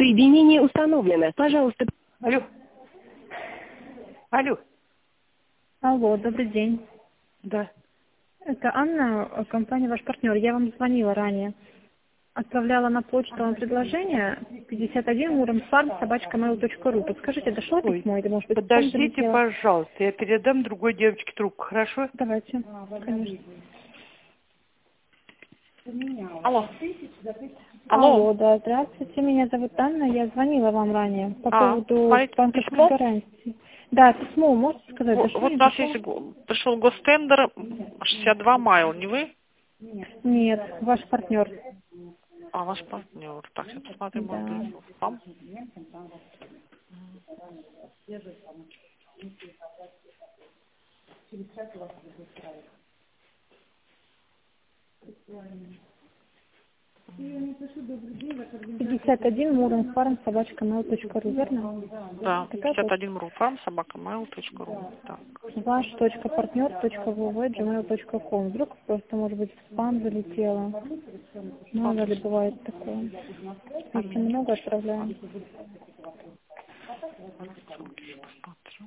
Соединение установлено. Пожалуйста. Алло. Алло. Алло, добрый день. Да. Это Анна, компания «Ваш партнер». Я вам звонила ранее. Отправляла на почту вам предложение 51 muramfarm@mail.ru. Подскажите, дошло Ой, письмо или, может быть, подождите, пожалуйста, я передам другой девочке трубку, хорошо? Давайте, конечно. Алло. Алло, да, здравствуйте, меня зовут Анна, я звонила вам ранее по поводу смотрите, банковской письмо? гарантии. Да, письмо, можете сказать, дошло, Вот не у нас дошло? есть, пришел гостендер 62 майл, не вы? Нет, ваш партнер. А, ваш партнер. Так, сейчас посмотрим, может Да. быть, спам. .51 muramfarm@mail.ru, верно? Да, Такая почта. 51 мурфам, собака.mail.ru. Так. Ваш.партнер.vv@gmail.com. Вдруг просто, может быть, в спам залетело. Мало ли бывает такое. Если много отправляем. Посмотрю.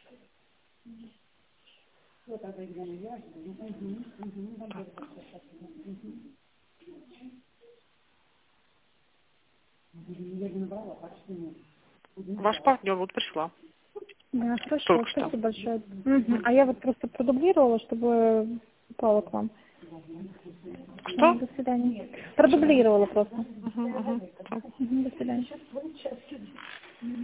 Ваш партнер вот пришла. Да, хорошо, Только что. спасибо большое. А я вот просто продублировала, чтобы попала к вам. Что? До свидания. Продублировала просто. Угу. До свидания.